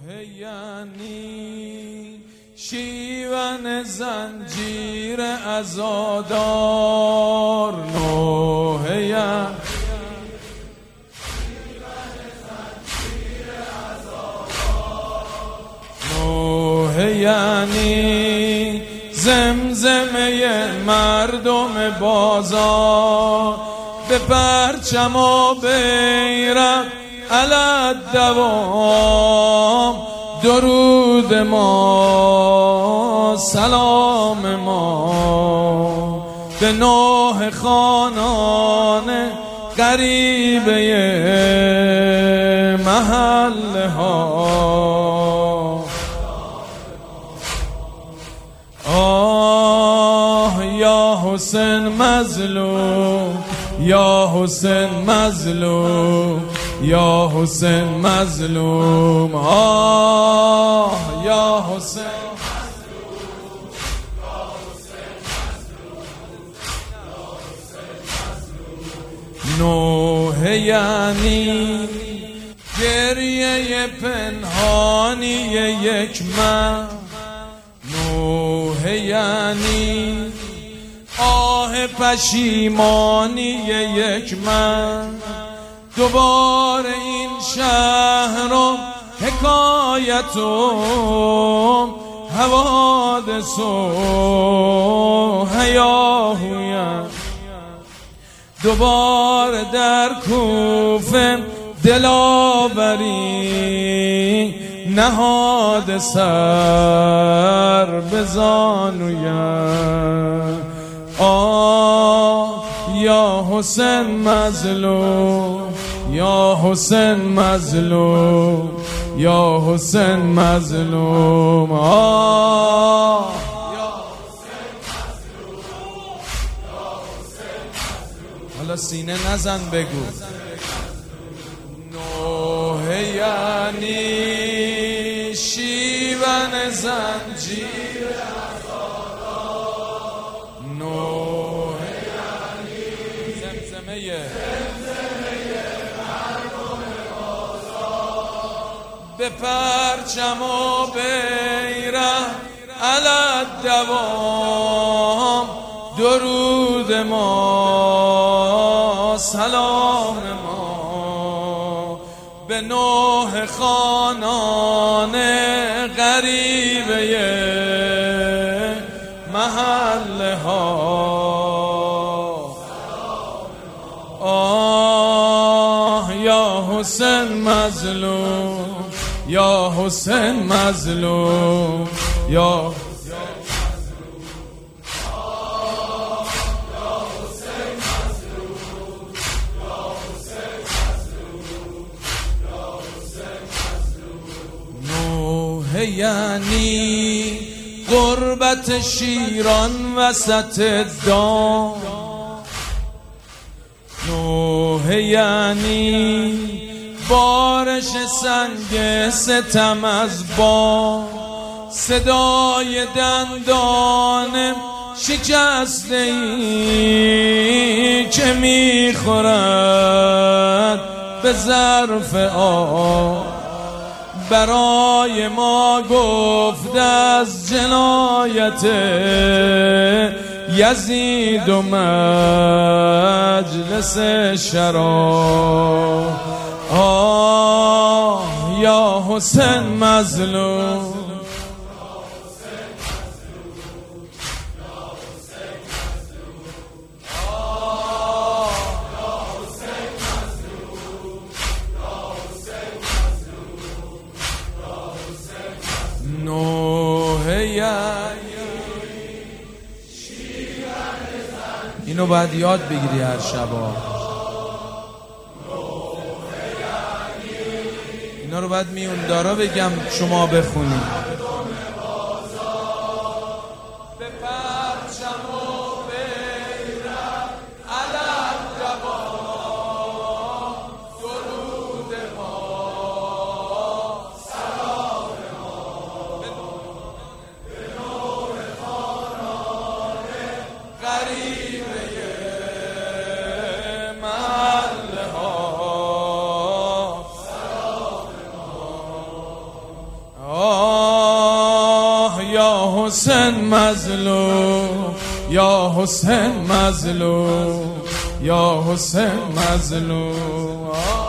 یعنی شیون زنجیر عزادار، نوح یعنی یعنی زمزمه مردم بازار، به پرچم و بیرق علی الدوام، درود ما سلام ما به نوح خانان غریبه محله ها. یا حسین مظلوم، یا حسین مظلوم، یا حسین مظلوم، یا حسین نوح یعنی گریه پنهانی یک من، نوح یعنی آه پشیمانی یک من، دوباره این شهر و حکایتم حوادث و هیاهویم، دوباره در کوفه دلاوری نهاد سر به زانویم. یا حسین مظلوم، یا حسین مظلوم، یا حسین مظلوم، حالا سینه نزن بگو. نوح یعنی شیون زنجیر عزادار، نوح یعنی زمزمه مردم بازار، به پرچم و بیرق علی الدوام، درود ما سلام ما به نوح خانان غریبه محله ها. یا حسین مظلوم، یا حسین مظلوم، یا یعنی غربت شیران وسط دام، نوح یعنی بارش سنگ ستم از بام، صدای دندان شکسته ای که میخورد به ظرف آب، برای ما گفت از جنایت یزید و مجلس شراب. یا حسین مظلوم، اینو باید یاد بگیری هر شبا، اینا رو باید میون دارا بگم شما بخونی. حسین مظلوم، یا حسین مظلوم، یا حسین مظلوم.